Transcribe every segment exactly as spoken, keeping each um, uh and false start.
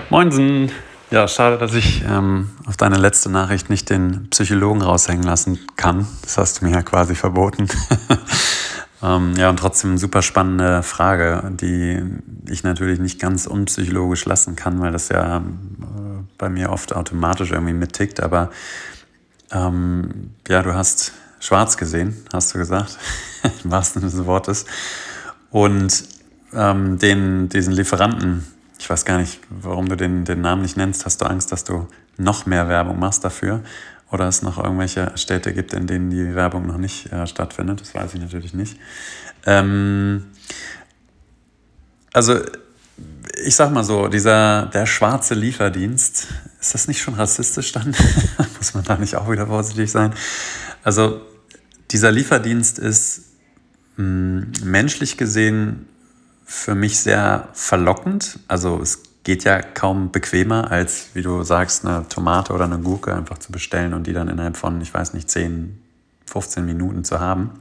Moinsen! Ja, schade, dass ich ähm, auf deine letzte Nachricht nicht den Psychologen raushängen lassen kann. Das hast du mir ja quasi verboten. ähm, ja, und trotzdem eine super spannende Frage, die ich natürlich nicht ganz unpsychologisch lassen kann, weil das ja äh, bei mir oft automatisch irgendwie mittickt. Aber ähm, ja, du hast schwarz gesehen, hast du gesagt, im wahrsten Sinne des Wortes. Und ähm, den, diesen Lieferanten, ich weiß gar nicht, warum du den, den Namen nicht nennst. Hast du Angst, dass du noch mehr Werbung machst dafür? Oder es noch irgendwelche Städte gibt, in denen die Werbung noch nicht äh, stattfindet? Das weiß ich natürlich nicht. Ähm, also ich sag mal so, dieser der schwarze Lieferdienst, ist das nicht schon rassistisch dann? Muss man da nicht auch wieder vorsichtig sein? Also dieser Lieferdienst ist mh, menschlich gesehen für mich sehr verlockend. Also es geht ja kaum bequemer, als, wie du sagst, eine Tomate oder eine Gurke einfach zu bestellen und die dann innerhalb von, ich weiß nicht, zehn, fünfzehn Minuten zu haben.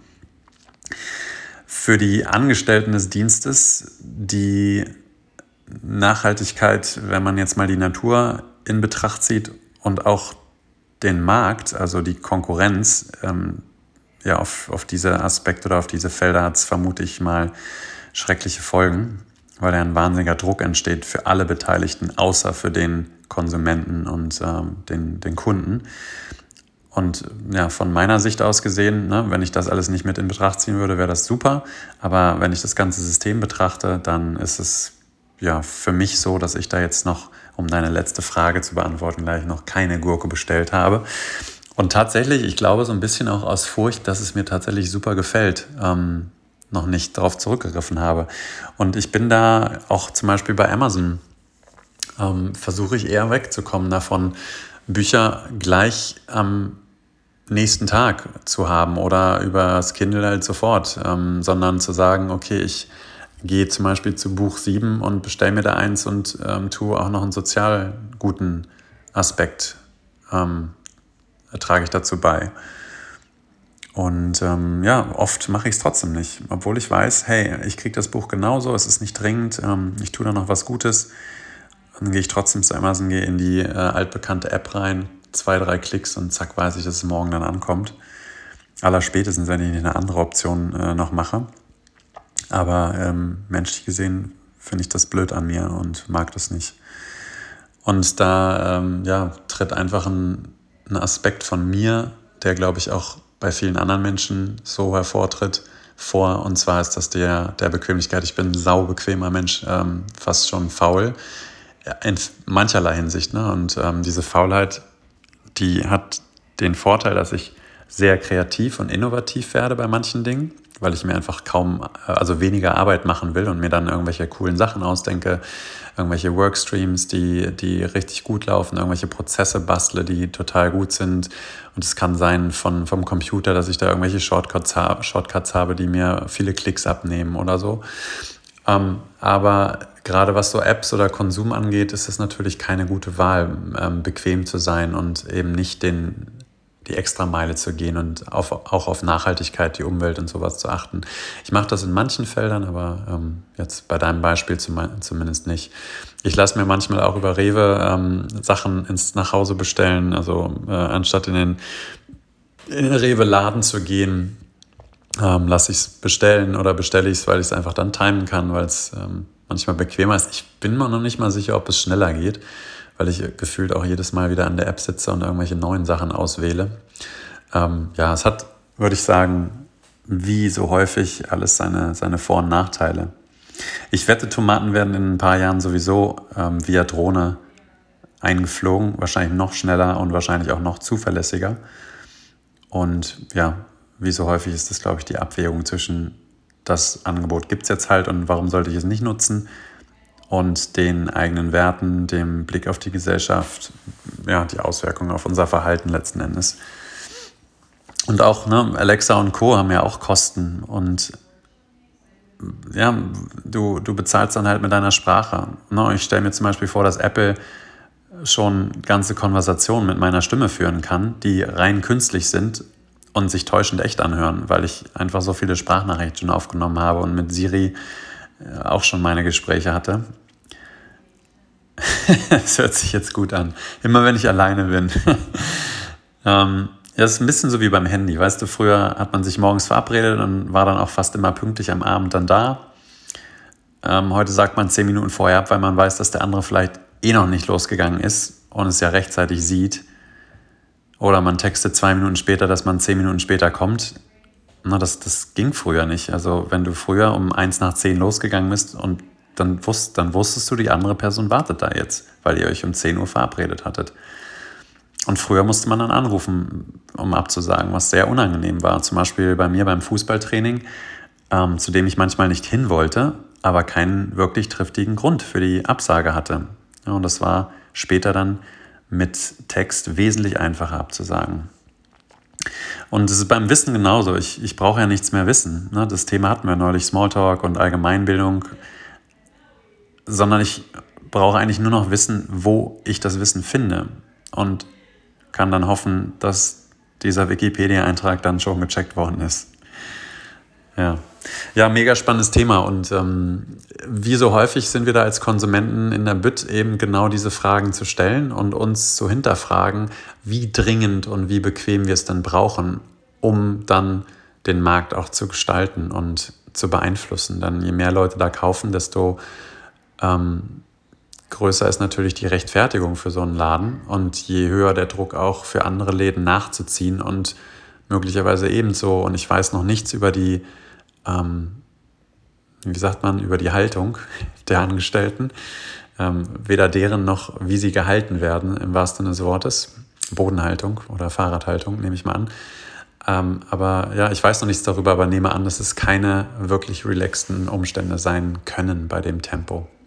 Für die Angestellten des Dienstes, die Nachhaltigkeit, wenn man jetzt mal die Natur in Betracht zieht und auch den Markt, also die Konkurrenz, ähm, ja, auf, auf diese Aspekte oder auf diese Felder hat es, vermute ich mal, schreckliche Folgen, weil da ein wahnsinniger Druck entsteht für alle Beteiligten, außer für den Konsumenten und ähm, den, den Kunden. Und ja, von meiner Sicht aus gesehen, ne, wenn ich das alles nicht mit in Betracht ziehen würde, wäre das super. Aber wenn ich das ganze System betrachte, dann ist es ja für mich so, dass ich da jetzt noch, um deine letzte Frage zu beantworten, gleich noch keine Gurke bestellt habe. Und tatsächlich, ich glaube so ein bisschen auch aus Furcht, dass es mir tatsächlich super gefällt, ähm, noch nicht darauf zurückgegriffen habe. Und ich bin da auch zum Beispiel bei Amazon, ähm, versuche ich eher wegzukommen davon, Bücher gleich am nächsten Tag zu haben oder über das Kindle halt sofort, ähm, sondern zu sagen, okay, ich gehe zum Beispiel zu Buch sieben und bestelle mir da eins und ähm, tue auch noch einen sozial guten Aspekt, ähm, trage ich dazu bei. Und ähm, ja, oft mache ich es trotzdem nicht, obwohl ich weiß, hey, ich kriege das Buch genauso, es ist nicht dringend, ähm, ich tue da noch was Gutes. Dann gehe ich trotzdem zu Amazon, gehe in die äh, altbekannte App rein, zwei, drei Klicks und zack, weiß ich, dass es morgen dann ankommt. Allerspätestens, wenn ich eine andere Option äh, noch mache. Aber ähm, menschlich gesehen finde ich das blöd an mir und mag das nicht. Und da ähm, ja, tritt einfach ein, ein Aspekt von mir, der, glaube ich, auch bei vielen anderen Menschen so hervortritt, vor. Und zwar ist das der, der Bequemlichkeit. Ich bin ein saubequemer Mensch, ähm, fast schon faul, in mancherlei Hinsicht. Ne? Und ähm, diese Faulheit, die hat den Vorteil, dass ich sehr kreativ und innovativ werde bei manchen Dingen, weil ich mir einfach kaum, also weniger Arbeit machen will und mir dann irgendwelche coolen Sachen ausdenke, irgendwelche Workstreams, die, die richtig gut laufen, irgendwelche Prozesse bastle, die total gut sind. Und es kann sein von, vom Computer, dass ich da irgendwelche Shortcuts, ha- Shortcuts habe, die mir viele Klicks abnehmen oder so. Ähm, aber gerade was so Apps oder Konsum angeht, ist es natürlich keine gute Wahl, ähm, bequem zu sein und eben nicht den, die Extrameile zu gehen und auf, auch auf Nachhaltigkeit, die Umwelt und sowas zu achten. Ich mache das in manchen Feldern, aber ähm, jetzt bei deinem Beispiel zum, zumindest nicht. Ich lasse mir manchmal auch über Rewe ähm, Sachen ins nach Hause bestellen, also äh, anstatt in den, in den Rewe-Laden zu gehen, ähm, lasse ich es bestellen oder bestelle ich es, weil ich es einfach dann timen kann, weil es ähm, manchmal bequemer ist. Ich bin mir noch nicht mal sicher, ob es schneller geht, weil ich gefühlt auch jedes Mal wieder an der App sitze und irgendwelche neuen Sachen auswähle. Ähm, ja, es hat, würde ich sagen, wie so häufig alles seine, seine Vor- und Nachteile. Ich wette, Tomaten werden in ein paar Jahren sowieso ähm, via Drohne eingeflogen, wahrscheinlich noch schneller und wahrscheinlich auch noch zuverlässiger. Und ja, wie so häufig ist das, glaube ich, die Abwägung zwischen das Angebot gibt es jetzt halt und warum sollte ich es nicht nutzen und den eigenen Werten, dem Blick auf die Gesellschaft, ja, die Auswirkungen auf unser Verhalten letzten Endes. Und auch ne, Alexa und Co. haben ja auch Kosten und ja, du, du bezahlst dann halt mit deiner Sprache. Ne? Ich stelle mir zum Beispiel vor, dass Apple schon ganze Konversationen mit meiner Stimme führen kann, die rein künstlich sind und sich täuschend echt anhören, weil ich einfach so viele Sprachnachrichten schon aufgenommen habe und mit Siri auch schon meine Gespräche hatte. Das hört sich jetzt gut an. Immer wenn ich alleine bin. ähm, ja, das ist ein bisschen so wie beim Handy. Weißt du, früher hat man sich morgens verabredet und war dann auch fast immer pünktlich am Abend dann da. Ähm, heute sagt man zehn Minuten vorher ab, weil man weiß, dass der andere vielleicht eh noch nicht losgegangen ist und es ja rechtzeitig sieht. Oder man textet zwei Minuten später, dass man zehn Minuten später kommt. Na, das, das ging früher nicht. Also wenn du früher um eins nach zehn losgegangen bist und dann, wusst, dann wusstest du, die andere Person wartet da jetzt, weil ihr euch um zehn Uhr verabredet hattet. Und früher musste man dann anrufen, um abzusagen, was sehr unangenehm war. Zum Beispiel bei mir beim Fußballtraining, ähm, zu dem ich manchmal nicht hin wollte, aber keinen wirklich triftigen Grund für die Absage hatte. Ja, und das war später dann mit Text wesentlich einfacher abzusagen. Und es ist beim Wissen genauso. Ich, ich brauche ja nichts mehr wissen. Ne? Das Thema hatten wir neulich, Smalltalk und Allgemeinbildung. Sondern ich brauche eigentlich nur noch wissen, wo ich das Wissen finde. Und kann dann hoffen, dass dieser Wikipedia-Eintrag dann schon gecheckt worden ist. Ja, ja, mega spannendes Thema. Und ähm, wie so häufig sind wir da als Konsumenten in der Bütt eben genau diese Fragen zu stellen und uns zu hinterfragen, wie dringend und wie bequem wir es dann brauchen, um dann den Markt auch zu gestalten und zu beeinflussen. Denn je mehr Leute da kaufen, desto ähm, größer ist natürlich die Rechtfertigung für so einen Laden und je höher der Druck auch für andere Läden nachzuziehen und möglicherweise ebenso. Und ich weiß noch nichts über die Ähm, wie sagt man, über die Haltung der Angestellten, ähm, weder deren noch wie sie gehalten werden, im wahrsten Sinne des Wortes, Bodenhaltung oder Fahrradhaltung, nehme ich mal an. Ähm, aber ja, ich weiß noch nichts darüber, aber nehme an, dass es keine wirklich relaxten Umstände sein können bei dem Tempo.